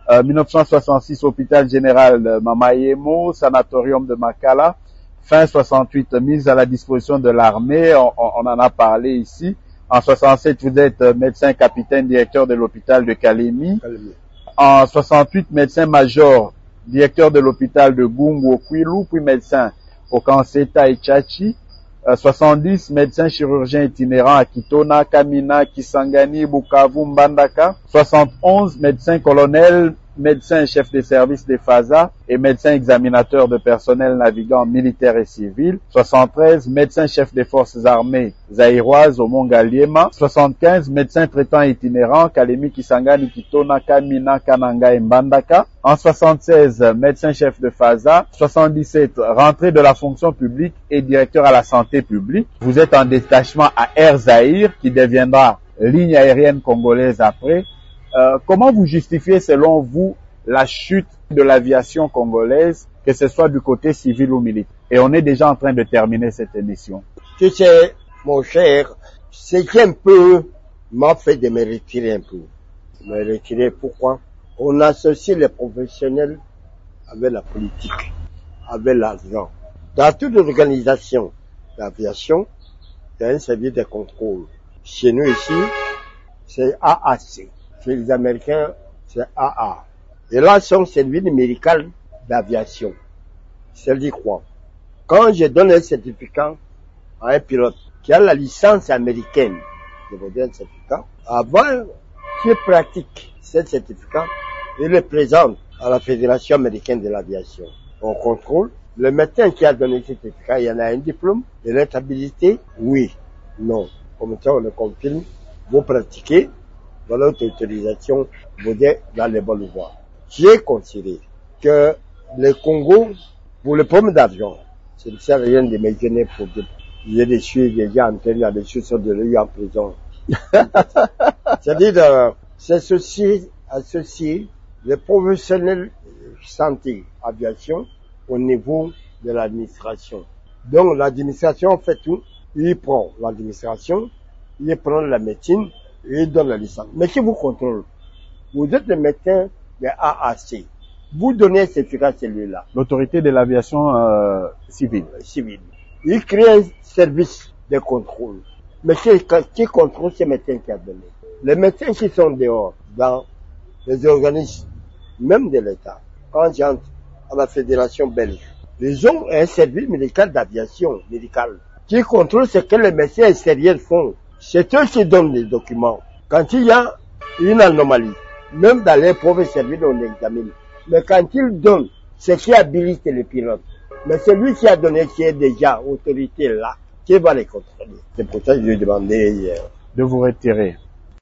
1966, hôpital général de Mamayemo, sanatorium de Makala. Fin 68, mise à la disposition de l'armée, on en a parlé ici. En 67, vous êtes médecin capitaine directeur de l'hôpital de Kalemi. En 68, médecin major directeur de l'hôpital de Gungu au Kwilu, puis médecin au Kanseta et Tchachi. 70, médecin chirurgien itinérant à Kitona, Kamina, Kisangani, Bukavu, Mbandaka. 71, médecin colonel, médecin chef des services des FASA et médecin examinateur de personnel navigant militaire et civil. 73, médecin chef des forces armées zaïroises au Mont Galiema. 75, médecin traitant itinérant, Kalemi, Kisangani, Kitona, Kamina, Kananga et Mbandaka. En 76, médecin chef de FASA. 77, rentrée de la fonction publique et directeur à la santé publique. Vous êtes en détachement à Air Zaïre qui deviendra ligne aérienne congolaise après. Comment vous justifiez selon vous la chute de l'aviation congolaise, que ce soit du côté civil ou militaire? Et on est déjà en train de terminer cette émission. Tu sais, mon cher, c'est qu'un peu m'a fait de me retirer un peu. Me retirer pourquoi? On associe les professionnels avec la politique, avec l'argent. Dans toute organisation d'aviation, il y a un service de contrôle. Chez nous ici, c'est AAC. Chez les Américains, c'est AA. Et là, c'est un service médical d'aviation. C'est-à-dire quoi? Quand je donne un certificat à un pilote qui a la licence américaine, je vous donne un certificat, avant qu'il pratique ce certificat, il le présente à la Fédération américaine de l'aviation. On contrôle. Le médecin qui a donné ce certificat, il y en a un diplôme de l'étabilité, oui, non. Comme ça, on le confirme. Vous pratiquez, voilà votre autorisation, vous êtes dans les bonnes voies. J'ai considéré que le Congo, pour le problème d'argent, ça ne sert à rien de me gêner pour dire, j'ai des choses déjà entraînés à des choses de lui en prison. C'est-à-dire, associer les professionnels santé, aviation, au niveau de l'administration. Donc, l'administration fait tout. Il prend l'administration, il prend la médecine, et il donne la licence. Mais qui vous contrôle? Vous êtes le médecin de AAC. Vous donnez un certificat à celui-là. L'autorité de l'aviation civile. Il crée un service de contrôle. Mais qui contrôle ces médecins qui a donné? Les médecins qui sont dehors, dans les organismes, même de l'État, quand j'entre à la fédération belge, ils ont un service médical d'aviation médicale qui contrôle ce que les médecins extérieurs font. C'est eux qui donnent les documents. Quand il y a une anomalie, même dans les pauvres services, on examine. Mais quand ils donnent ce qui habilite les pilotes, mais celui qui a donné, qui est déjà autorité là, qui va les contrôler. C'est pour ça que je lui ai demandé de vous retirer.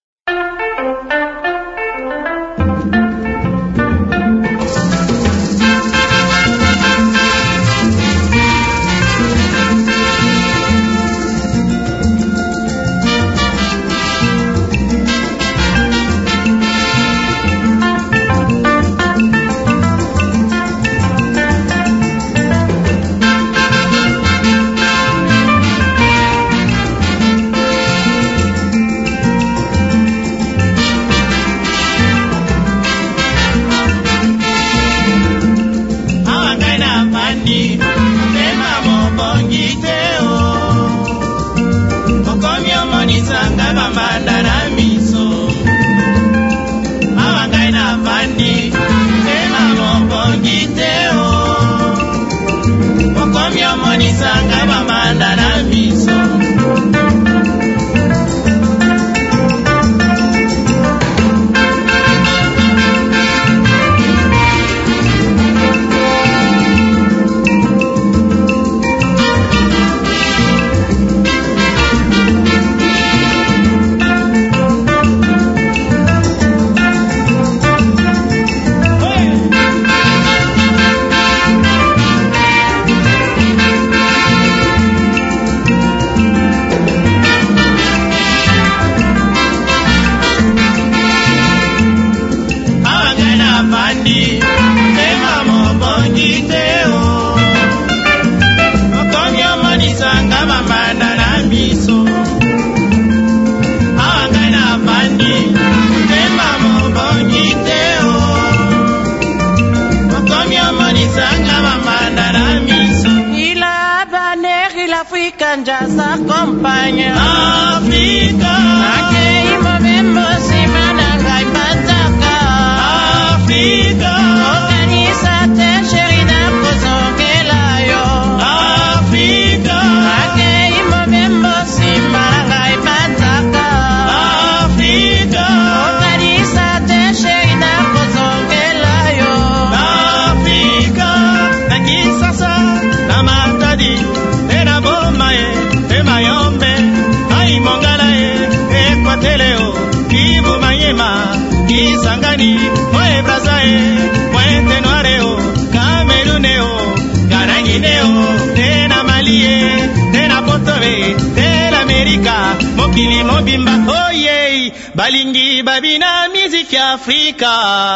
Balingi babina musique Africa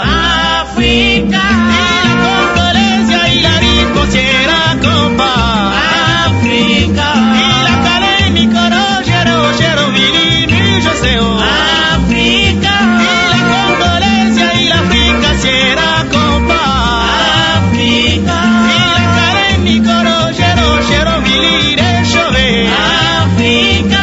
Africa la congolaise Hilary Consiera compa Africa la Kale Mikoro Jero Vili du Joseo Africa la congolaise Hilary Sierra compa Africa la Kale Mikoro Jero Vili de Chove Africa.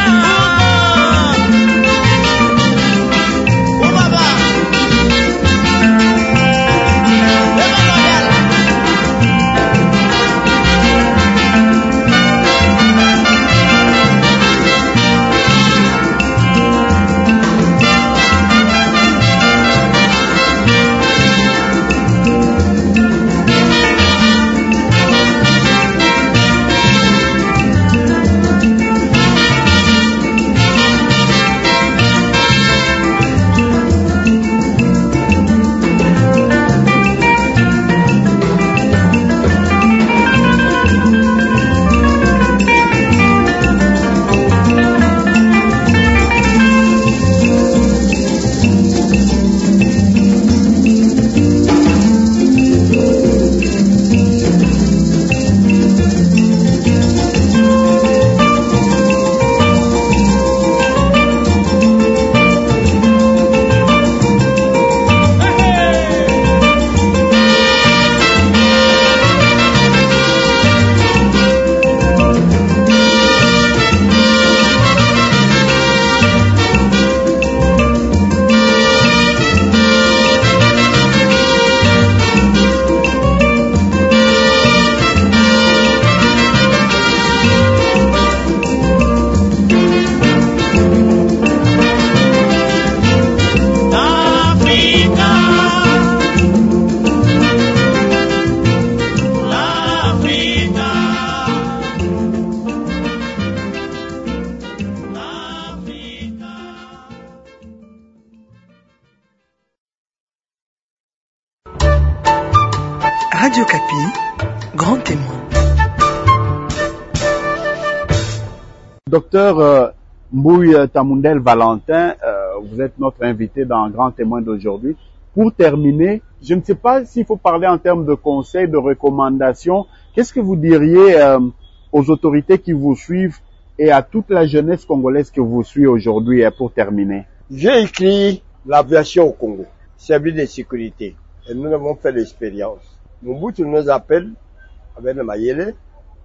Docteur Mbouy Tamundel Valentin, vous êtes notre invité dans Grand Témoin d'aujourd'hui. Pour terminer, je ne sais pas s'il faut parler en termes de conseils, de recommandations. Qu'est-ce que vous diriez aux autorités qui vous suivent et à toute la jeunesse congolaise qui vous suit aujourd'hui pour terminer? J'ai écrit l'aviation au Congo, service de sécurité. Et nous avons fait l'expérience. Mobutu nous appelle avec le Mayele.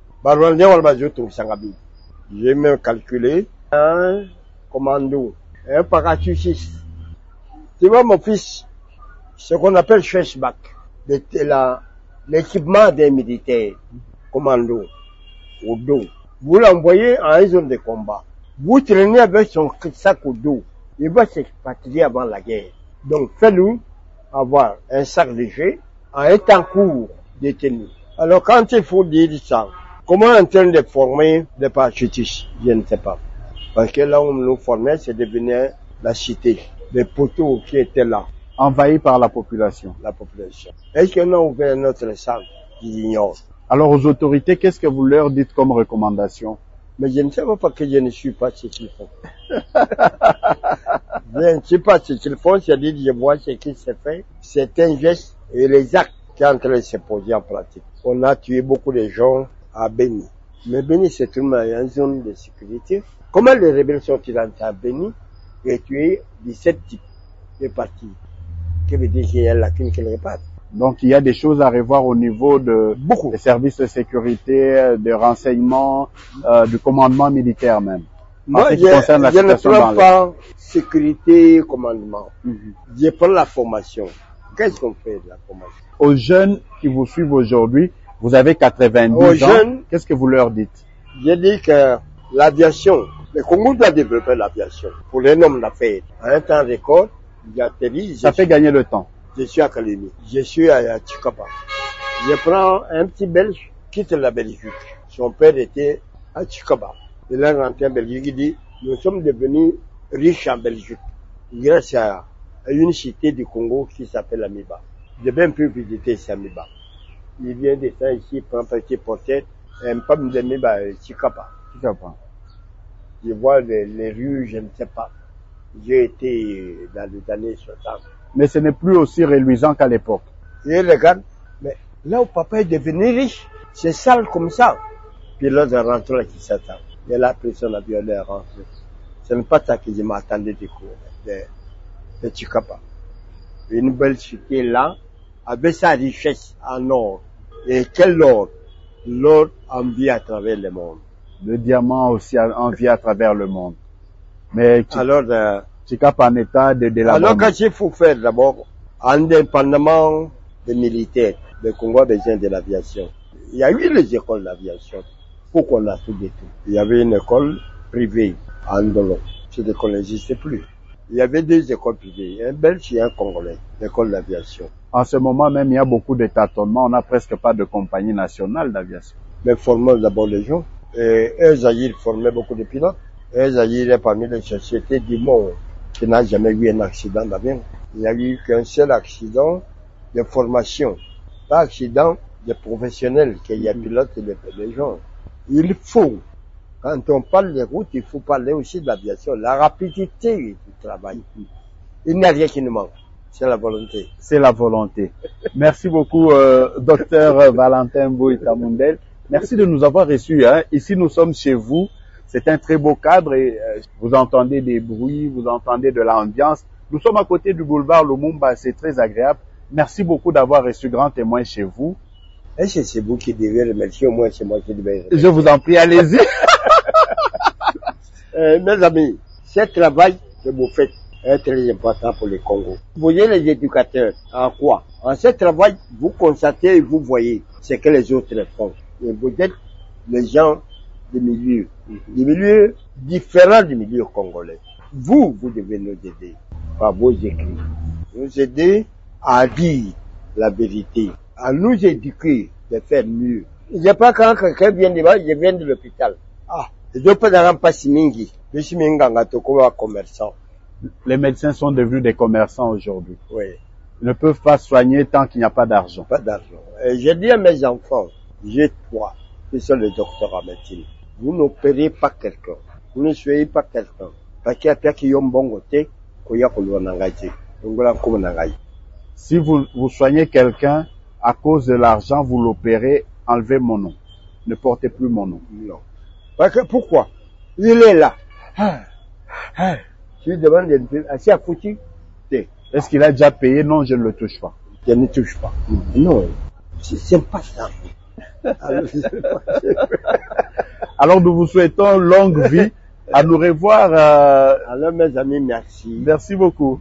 J'ai même calculé un commando, un parachutiste. Tu vois mon fils, ce qu'on appelle flashback, l'équipement des militaires, commando, au dos. Vous l'envoyez en zone de combat. Vous traînez avec son sac au dos. Il va s'expatrier avant la guerre. Donc, faites-nous avoir un sac léger en un temps court détenu. Alors, quand il faut dire ça, comment en train de former des parachutistes? Je ne sais pas. Parce que là où nous formait, c'est devenu la cité. Les poteaux qui étaient là. Envahis par la population. La population. Est-ce qu'on a ouvert notre salle? J'ignore. Alors aux autorités, qu'est-ce que vous leur dites comme recommandation? Mais je ne sais pas parce que je ne suis pas ce qu'ils font. Je ne sais pas ce qu'ils font, c'est-à-dire je vois ce qui se fait. C'est un geste et les actes qui sont en train de se poser en pratique. On a tué beaucoup de gens à Beni. Mais Beni, c'est une zone de sécurité. Comment les rebelles sont-ils entrés à Beni et tué 17 types de partis? Qui veut dire qu'il y a une lacune quelque part. Donc il y a des choses à revoir au niveau des services de sécurité, de renseignement, du commandement militaire même. Moi, je ne prends pas sécurité, commandement. Je prends la formation. Qu'est-ce qu'on fait de la formation? Aux jeunes qui vous suivent aujourd'hui, vous avez 90 ans. Jeunes, qu'est-ce que vous leur dites? Je dis que l'aviation, le Congo doit développer l'aviation pour les hommes d'affaires. À un temps record, j'atterris. Ça fait gagner le temps. Je suis à Kalemi. Je suis à Tchikapa. Je prends un petit Belge, quitte la Belgique. Son père était à Tchikapa. Il est rentré en Belgique, il dit, nous sommes devenus riches en Belgique. Grâce à une cité du Congo qui s'appelle Amiba. J'ai bien pu visiter cette Amiba. Il vient descendre ici, prend un petit portrait, un pomme d'Amiba à Tchikapa. Je vois les rues, je ne sais pas. J'ai été dans les années 60. Mais ce n'est plus aussi reluisant qu'à l'époque. Et regarde, mais là où papa est devenu riche, c'est sale comme ça. Puis l'autre rentre là qui s'attend. Et là, après son avion est rentré. Ce n'est pas ça que je m'attendais de Tchikapa. Une belle cité là, avec sa richesse en or. Et quel or? L'or envie à travers le monde. Le diamant aussi envie à travers le monde. Mais alors, Tchikapa en état de la alors, qu'est-ce qu'il faut faire d'abord? Indépendamment des militaires, le Congo a besoin de l'aviation. Il y a eu les écoles d'aviation. Pourquoi on a tout détruit? Il y avait une école privée à Ndolo. Cette école n'existe plus. Il y avait deux écoles privées, un belge et un congolais, l'école d'aviation. En ce moment même, il y a beaucoup de tâtonnements. On n'a presque pas de compagnie nationale d'aviation. Mais formons d'abord les gens. Et Zaïre formait beaucoup de pilotes. Zaïre est parmi les sociétés du monde qui n'a jamais eu un accident d'avion. Il n'y a eu qu'un seul accident de formation. Pas accident de professionnels qu'il y a pilote et des gens. Il faut, quand on parle des routes, il faut parler aussi de l'aviation, la rapidité du travail. Il n'y a rien qui nous manque. C'est la volonté. C'est la volonté. Merci beaucoup, docteur Valentin Mbouy Tamundel. Merci de nous avoir reçus. Ici, nous sommes chez vous. C'est un très beau cadre et vous entendez des bruits, vous entendez de l'ambiance. Nous sommes à côté du boulevard Lumumba, c'est très agréable. Merci beaucoup d'avoir reçu Grand Témoin chez vous. Est-ce que c'est vous qui devez remercier, au moins c'est moi qui devais remercier? Je vous en prie, allez-y. Mes amis, ce travail que vous faites est très important pour le Congo. Vous voyez les éducateurs, en quoi? En ce travail, vous constatez et vous voyez ce que les autres font. Et vous êtes les gens des milieux différents du milieu congolais. Vous devez nous aider par vos écrits. Nous aider à dire la vérité, à nous éduquer de faire mieux. Il n'y a pas quand quelqu'un vient de là, je viens de l'hôpital. Je ne peux pas simingi. Je suis un commerçant. Les médecins sont devenus des commerçants aujourd'hui. Oui. Ils ne peuvent pas soigner tant qu'il n'y a pas d'argent. Pas d'argent. Et je dis à mes enfants, j'ai 3 qui sont les docteurs en médecine. Vous n'opérez pas quelqu'un. Vous ne soyez pas quelqu'un. Parce qu'il y a quelqu'un qui est bon côté, qu'il y a qu'on engagé. Donc voilà comment engagé. Si vous soignez quelqu'un, à cause de l'argent, vous l'opérez, enlevez mon nom. Ne portez plus mon nom. Non. Parce que pourquoi? Il est là. Tu lui demandes assez à foutu. Est-ce qu'il a déjà payé? Non, je ne le touche pas. Je ne touche pas. Non. C'est pas ça. Alors nous vous souhaitons longue vie. À nous revoir. Alors mes amis, merci. Merci beaucoup.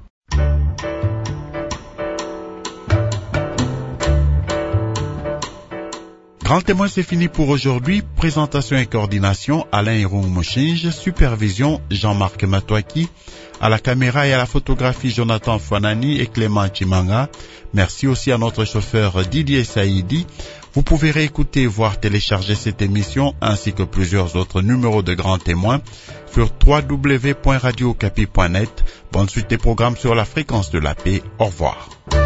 Grand Témoin, c'est fini pour aujourd'hui. Présentation et coordination, Alain Irung Mochinge. Supervision, Jean-Marc Matouaki. À la caméra et à la photographie, Jonathan Fanani et Clément Chimanga. Merci aussi à notre chauffeur Didier Saïdi. Vous pouvez réécouter, voire télécharger cette émission ainsi que plusieurs autres numéros de Grand Témoin sur www.radiocapi.net. Bonne suite des programmes sur la fréquence de la paix. Au revoir.